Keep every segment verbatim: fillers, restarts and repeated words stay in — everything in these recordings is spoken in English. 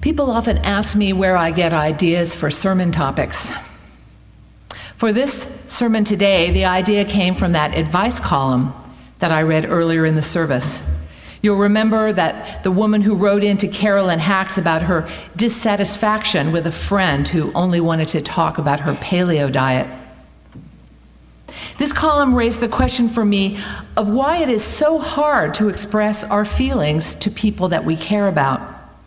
People often ask me where I get ideas for sermon topics. For this sermon today, the idea came from that advice column that I read earlier in the service. You'll remember that the woman who wrote in to Carolyn Hacks about her dissatisfaction with a friend who only wanted to talk about her paleo diet. This column raised the question for me of why it is so hard to express our feelings to people that we care about.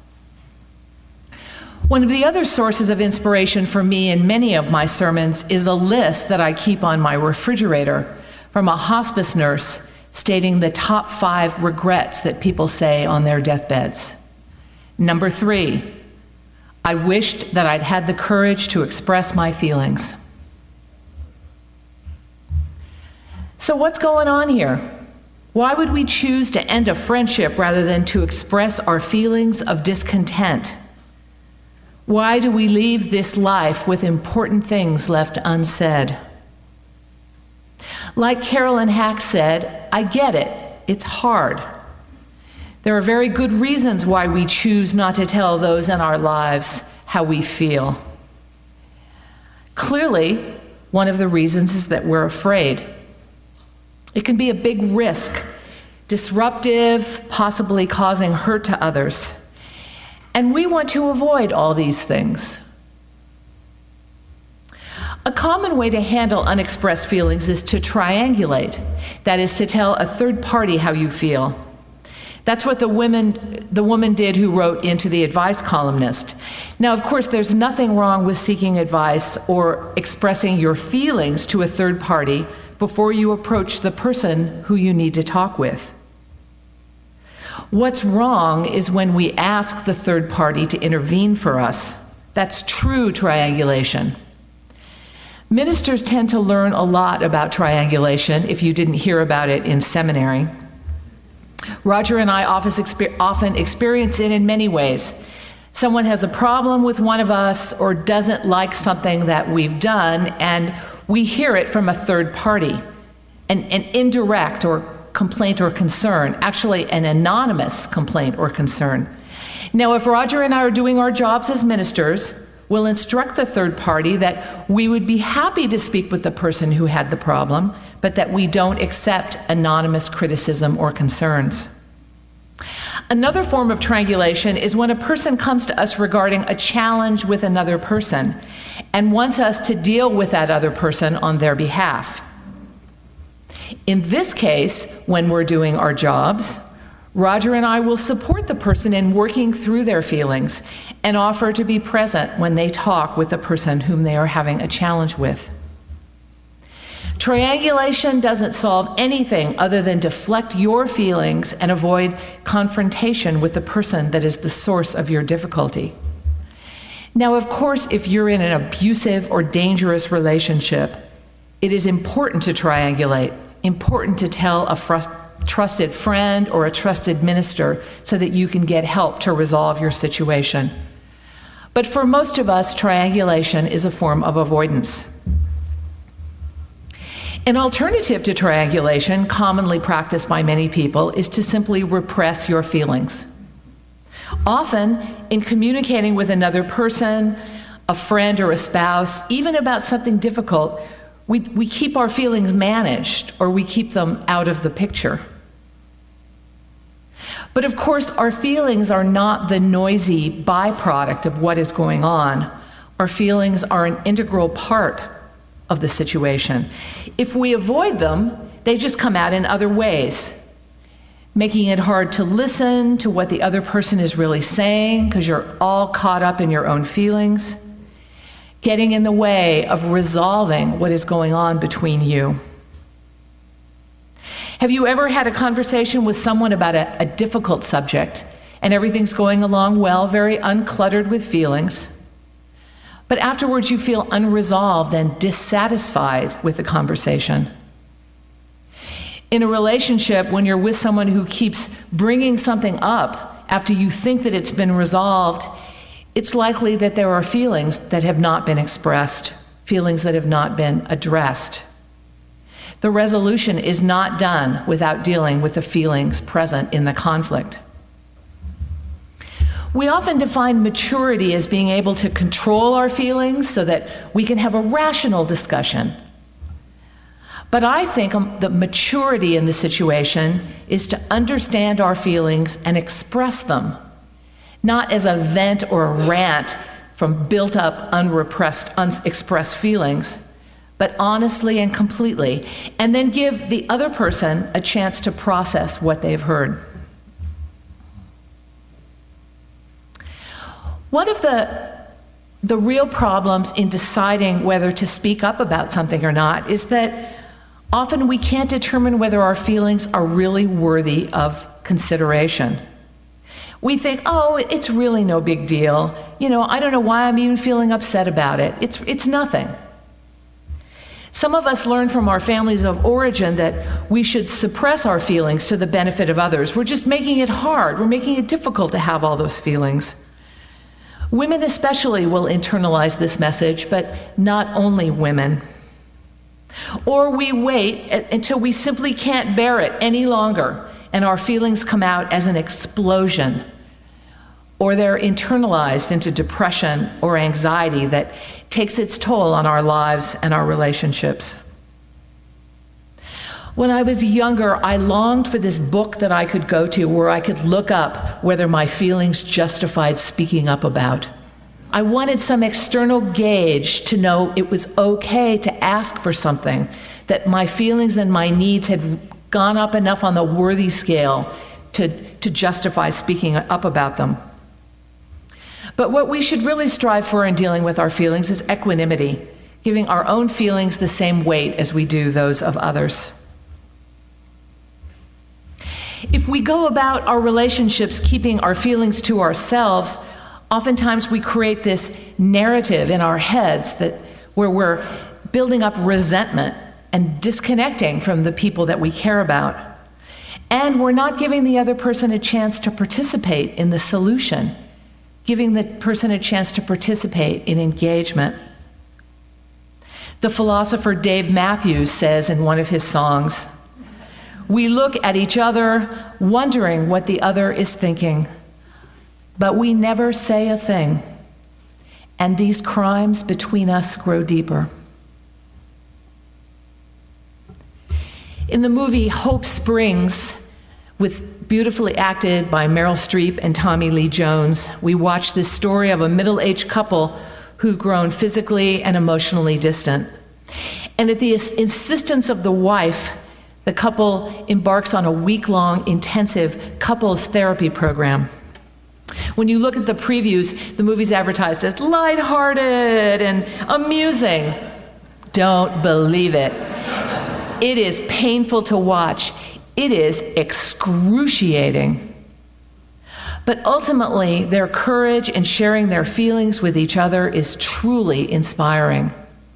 One of the other sources of inspiration for me in many of my sermons is a list that I keep on my refrigerator from a hospice nurse stating the top five regrets that people say on their deathbeds. Number three, I wished that I'd had the courage to express my feelings. So what's going on here? Why would we choose to end a friendship rather than to express our feelings of discontent? Why do we leave this life with important things left unsaid? Like Carolyn Hacks said, I get it. It's hard. There are very good reasons why we choose not to tell those in our lives how we feel. Clearly, one of the reasons is that we're afraid. It can be a big risk, disruptive, possibly causing hurt to others. And we want to avoid all these things. A common way to handle unexpressed feelings is to triangulate. That is, to tell a third party how you feel. That's what the women, the woman did who wrote into the advice columnist. Now, of course, there's nothing wrong with seeking advice or expressing your feelings to a third party before you approach the person who you need to talk with. What's wrong is when we ask the third party to intervene for us. That's true triangulation. Ministers tend to learn a lot about triangulation if you didn't hear about it in seminary. Roger and I often experience it in many ways. Someone has a problem with one of us or doesn't like something that we've done, and we hear it from a third party, an, an indirect or complaint or concern, actually an anonymous complaint or concern. Now, if Roger and I are doing our jobs as ministers, we'll instruct the third party that we would be happy to speak with the person who had the problem, but that we don't accept anonymous criticism or concerns. Another form of triangulation is when a person comes to us regarding a challenge with another person and wants us to deal with that other person on their behalf. In this case, when we're doing our jobs, Roger and I will support the person in working through their feelings and offer to be present when they talk with the person whom they are having a challenge with. Triangulation doesn't solve anything other than deflect your feelings and avoid confrontation with the person that is the source of your difficulty. Now, of course, if you're in an abusive or dangerous relationship, it is important to triangulate. Important to tell a frust- trusted friend or a trusted minister so that you can get help to resolve your situation. But for most of us, triangulation is a form of avoidance. An alternative to triangulation, commonly practiced by many people, is to simply repress your feelings. Often, in communicating with another person, a friend or a spouse, even about something difficult, We, we keep our feelings managed, or we keep them out of the picture. But of course, our feelings are not the noisy byproduct of what is going on. Our feelings are an integral part of the situation. If we avoid them, they just come out in other ways, making it hard to listen to what the other person is really saying because you're all caught up in your own feelings, getting in the way of resolving what is going on between you. Have you ever had a conversation with someone about a, a difficult subject and everything's going along well, very uncluttered with feelings, but afterwards you feel unresolved and dissatisfied with the conversation? In a relationship, when you're with someone who keeps bringing something up after you think that it's been resolved, it's likely that there are feelings that have not been expressed, feelings that have not been addressed. The resolution is not done without dealing with the feelings present in the conflict. We often define maturity as being able to control our feelings so that we can have a rational discussion. But I think um, the maturity in the situation is to understand our feelings and express them, not as a vent or a rant from built-up, unrepressed, unexpressed feelings, but honestly and completely, and then give the other person a chance to process what they've heard. One of the, the real problems in deciding whether to speak up about something or not is that often we can't determine whether our feelings are really worthy of consideration. We think, oh, it's really no big deal. You know, I don't know why I'm even feeling upset about it. It's, it's nothing. Some of us learn from our families of origin that we should suppress our feelings to the benefit of others. We're just making it hard. We're making it difficult to have all those feelings. Women especially will internalize this message, but not only women. Or we wait until we simply can't bear it any longer, and our feelings come out as an explosion, or they're internalized into depression or anxiety that takes its toll on our lives and our relationships. When I was younger, I longed for this book that I could go to where I could look up whether my feelings justified speaking up about. I wanted some external gauge to know it was okay to ask for something, that my feelings and my needs had gone up enough on the worthy scale to, to justify speaking up about them. But what we should really strive for in dealing with our feelings is equanimity, giving our own feelings the same weight as we do those of others. If we go about our relationships keeping our feelings to ourselves, oftentimes we create this narrative in our heads that where we're building up resentment and disconnecting from the people that we care about. And we're not giving the other person a chance to participate in the solution, giving the person a chance to participate in engagement. The philosopher Dave Matthews says in one of his songs, "We look at each other wondering what the other is thinking, but we never say a thing, and these crimes between us grow deeper." In the movie Hope Springs, with beautifully acted by Meryl Streep and Tommy Lee Jones, we watch this story of a middle-aged couple who've grown physically and emotionally distant. And at the insistence of the wife, the couple embarks on a week-long intensive couples therapy program. When you look at the previews, the movie's advertised as lighthearted and amusing. Don't believe it. It is painful to watch. It is excruciating. But ultimately, their courage in sharing their feelings with each other is truly inspiring.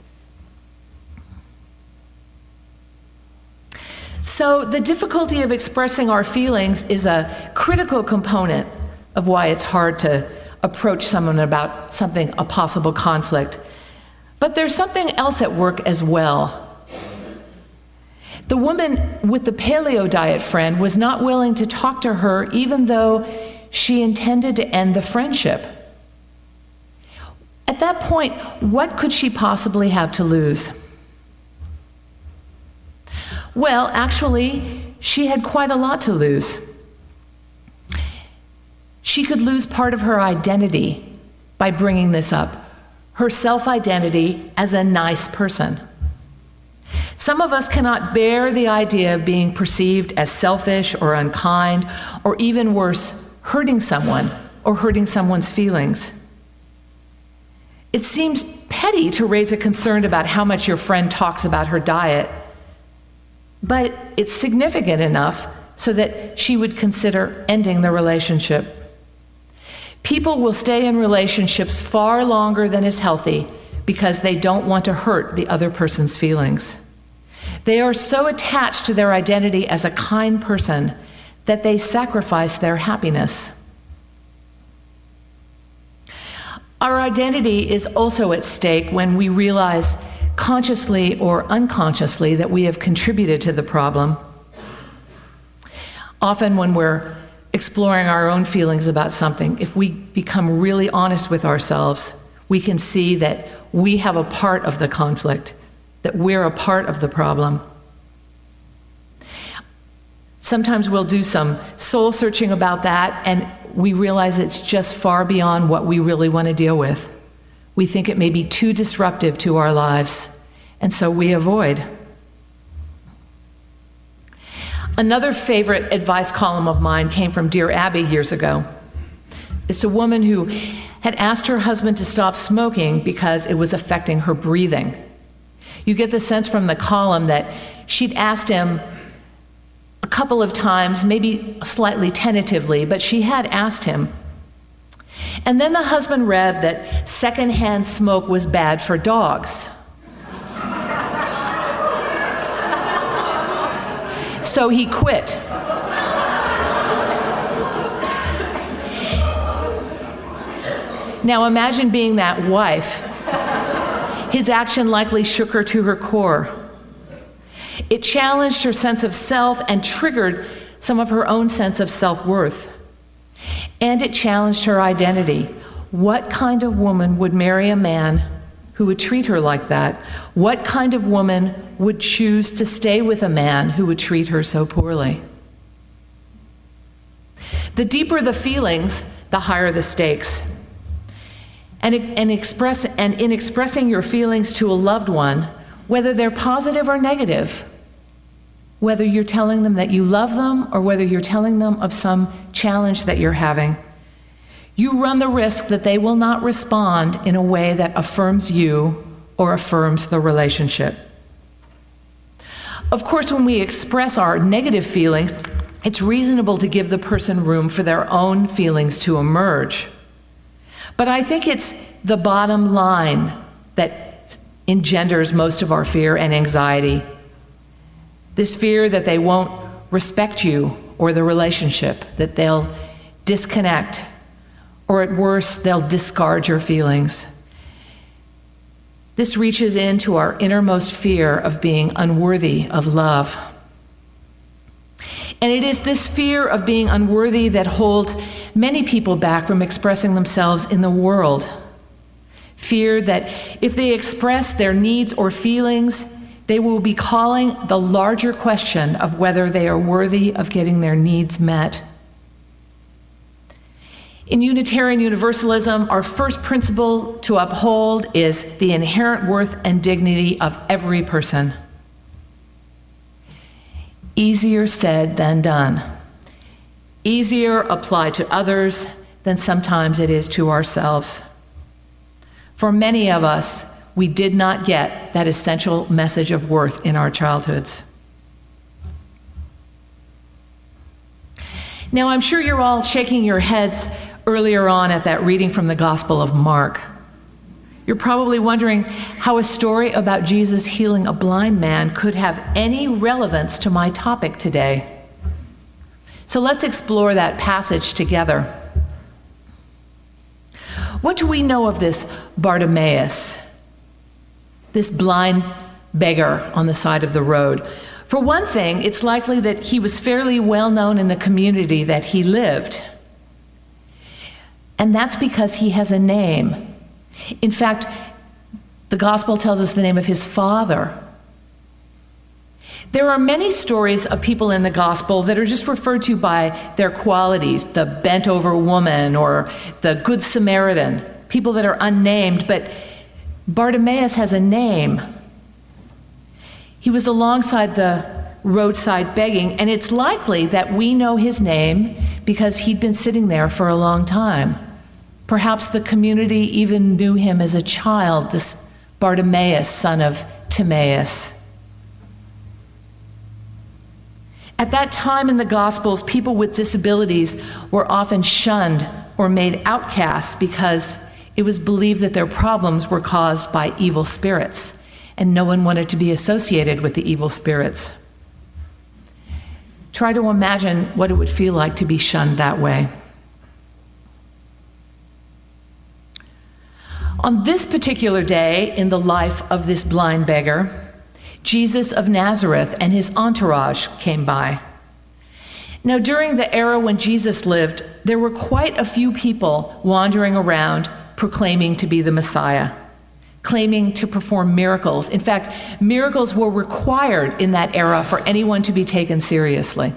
So the difficulty of expressing our feelings is a critical component of why it's hard to approach someone about something, a possible conflict. But there's something else at work as well. The woman with the paleo diet friend was not willing to talk to her even though she intended to end the friendship. At that point, what could she possibly have to lose? Well, actually, she had quite a lot to lose. She could lose part of her identity by bringing this up, her self-identity as a nice person. Some of us cannot bear the idea of being perceived as selfish or unkind, or even worse, hurting someone or hurting someone's feelings. It seems petty to raise a concern about how much your friend talks about her diet, but it's significant enough so that she would consider ending the relationship. People will stay in relationships far longer than is healthy because they don't want to hurt the other person's feelings. They are so attached to their identity as a kind person that they sacrifice their happiness. Our identity is also at stake when we realize, consciously or unconsciously, that we have contributed to the problem. Often when we're exploring our own feelings about something, if we become really honest with ourselves, we can see that we have a part of the conflict, that we're a part of the problem. Sometimes we'll do some soul searching about that, and we realize it's just far beyond what we really want to deal with. We think it may be too disruptive to our lives, and so we avoid. Another favorite advice column of mine came from Dear Abby years ago. It's a woman who had asked her husband to stop smoking because it was affecting her breathing. You get the sense from the column that she'd asked him a couple of times, maybe slightly tentatively, but she had asked him. And then the husband read that secondhand smoke was bad for dogs. So he quit. Now imagine being that wife. His action likely shook her to her core. It challenged her sense of self and triggered some of her own sense of self-worth. And it challenged her identity. What kind of woman would marry a man who would treat her like that? What kind of woman would choose to stay with a man who would treat her so poorly? The deeper the feelings, the higher the stakes. And, and, express, and in expressing your feelings to a loved one, whether they're positive or negative, whether you're telling them that you love them or whether you're telling them of some challenge that you're having, you run the risk that they will not respond in a way that affirms you or affirms the relationship. Of course, when we express our negative feelings, it's reasonable to give the person room for their own feelings to emerge. But I think it's the bottom line that engenders most of our fear and anxiety. This fear that they won't respect you or the relationship, that they'll disconnect, or at worst, they'll discard your feelings. This reaches into our innermost fear of being unworthy of love. And it is this fear of being unworthy that holds many people back from expressing themselves in the world. Fear that if they express their needs or feelings, they will be calling the larger question of whether they are worthy of getting their needs met. In Unitarian Universalism, our first principle to uphold is the inherent worth and dignity of every person. Easier said than done. Easier applied to others than sometimes it is to ourselves. For many of us, we did not get that essential message of worth in our childhoods. Now, I'm sure you're all shaking your heads earlier on at that reading from the Gospel of Mark. You're probably wondering how a story about Jesus healing a blind man could have any relevance to my topic today. So let's explore that passage together. What do we know of this Bartimaeus, this blind beggar on the side of the road? For one thing, it's likely that he was fairly well known in the community that he lived. And that's because he has a name. In fact, the gospel tells us the name of his father. There are many stories of people in the gospel that are just referred to by their qualities, the bent-over woman or the Good Samaritan, people that are unnamed, but Bartimaeus has a name. He was alongside the roadside begging, and it's likely that we know his name because he'd been sitting there for a long time. Perhaps the community even knew him as a child, this Bartimaeus, son of Timaeus. At that time in the Gospels, people with disabilities were often shunned or made outcasts because it was believed that their problems were caused by evil spirits, and no one wanted to be associated with the evil spirits. Try to imagine what it would feel like to be shunned that way. On this particular day in the life of this blind beggar, Jesus of Nazareth and his entourage came by. Now, during the era when Jesus lived, there were quite a few people wandering around proclaiming to be the Messiah, claiming to perform miracles. In fact, miracles were required in that era for anyone to be taken seriously.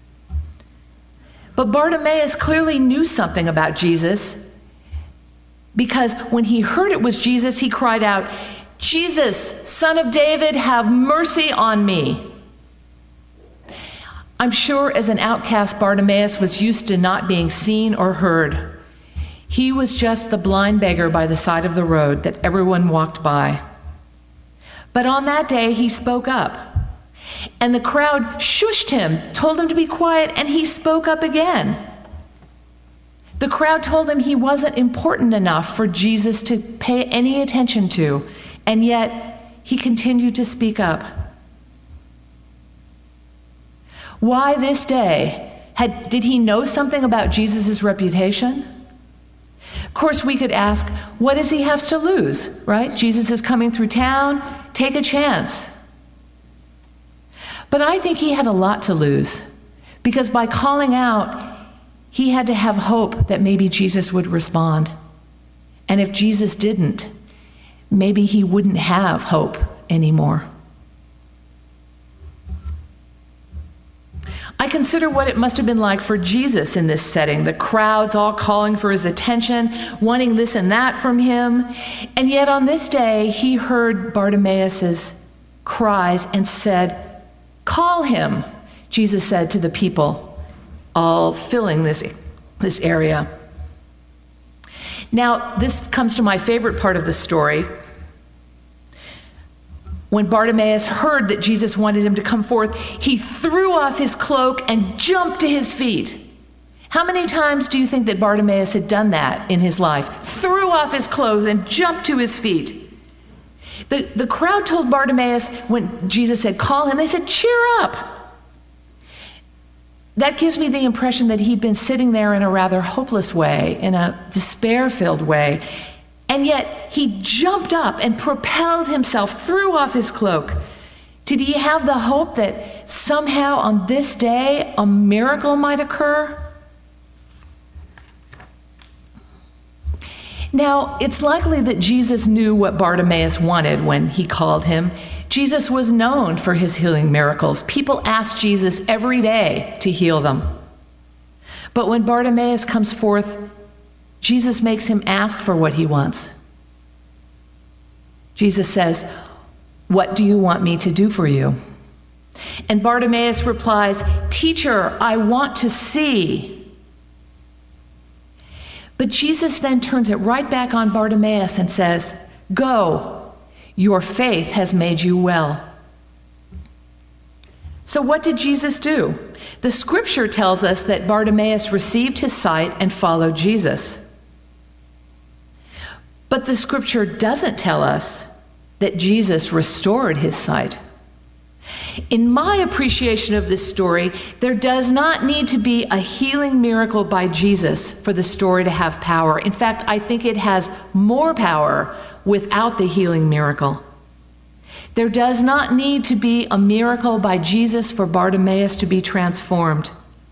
But Bartimaeus clearly knew something about Jesus, because when he heard it was Jesus, he cried out, "Jesus, Son of David, have mercy on me." I'm sure as an outcast, Bartimaeus was used to not being seen or heard. He was just the blind beggar by the side of the road that everyone walked by. But on that day, he spoke up. And the crowd shushed him, told him to be quiet, and he spoke up again. The crowd told him he wasn't important enough for Jesus to pay any attention to, and yet he continued to speak up. Why this day? Had, did he know something about Jesus' reputation? Of course, we could ask, what does he have to lose, right? Jesus is coming through town. Take a chance. But I think he had a lot to lose, because by calling out, he had to have hope that maybe Jesus would respond. And if Jesus didn't, maybe he wouldn't have hope anymore. I consider what it must have been like for Jesus in this setting. The crowds all calling for his attention, wanting this and that from him. And yet on this day, he heard Bartimaeus' cries and said, "Call him," Jesus said to the people, all filling this, this area. Now, this comes to my favorite part of the story. When Bartimaeus heard that Jesus wanted him to come forth, he threw off his cloak and jumped to his feet. How many times do you think that Bartimaeus had done that in his life? Threw off his clothes and jumped to his feet. The, the crowd told Bartimaeus, when Jesus said, "Call him," they said, "Cheer up." That gives me the impression that he'd been sitting there in a rather hopeless way, in a despair-filled way. And yet he jumped up and propelled himself, threw off his cloak. Did he have the hope that somehow on this day a miracle might occur? Now, it's likely that Jesus knew what Bartimaeus wanted when he called him. Jesus was known for his healing miracles. People asked Jesus every day to heal them. But when Bartimaeus comes forth, Jesus makes him ask for what he wants. Jesus says, "What do you want me to do for you?" And Bartimaeus replies, "Teacher, I want to see." But Jesus then turns it right back on Bartimaeus and says, "Go, your faith has made you well." So what did Jesus do? The scripture tells us that Bartimaeus received his sight and followed Jesus. But the scripture doesn't tell us that Jesus restored his sight. In my appreciation of this story, there does not need to be a healing miracle by Jesus for the story to have power. In fact, I think it has more power without the healing miracle. There does not need to be a miracle by Jesus for Bartimaeus to be transformed.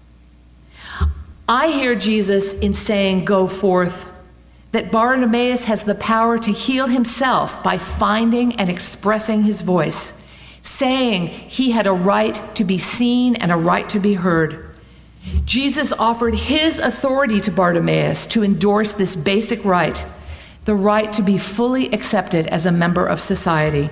I hear Jesus in saying, "Go forth," that Bartimaeus has the power to heal himself by finding and expressing his voice, saying he had a right to be seen and a right to be heard. Jesus offered his authority to Bartimaeus to endorse this basic right, the right to be fully accepted as a member of society.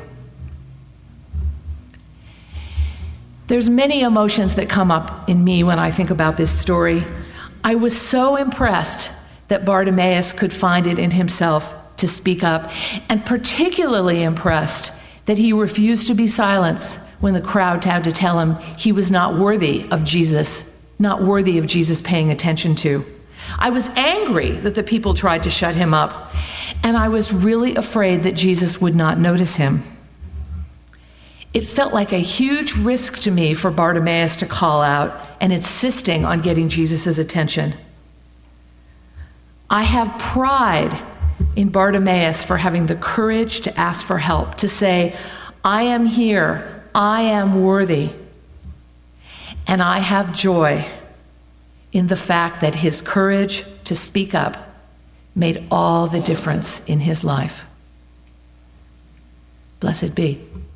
There's many emotions that come up in me when I think about this story. I was so impressed that Bartimaeus could find it in himself to speak up, and particularly impressed that he refused to be silenced when the crowd had to tell him he was not worthy of Jesus, not worthy of Jesus paying attention to. I was angry that the people tried to shut him up, and I was really afraid that Jesus would not notice him. It felt like a huge risk to me for Bartimaeus to call out and insisting on getting Jesus' attention. I have pride in Bartimaeus for having the courage to ask for help, to say, "I am here, I am worthy." And I have joy in the fact that his courage to speak up made all the difference in his life. Blessed be.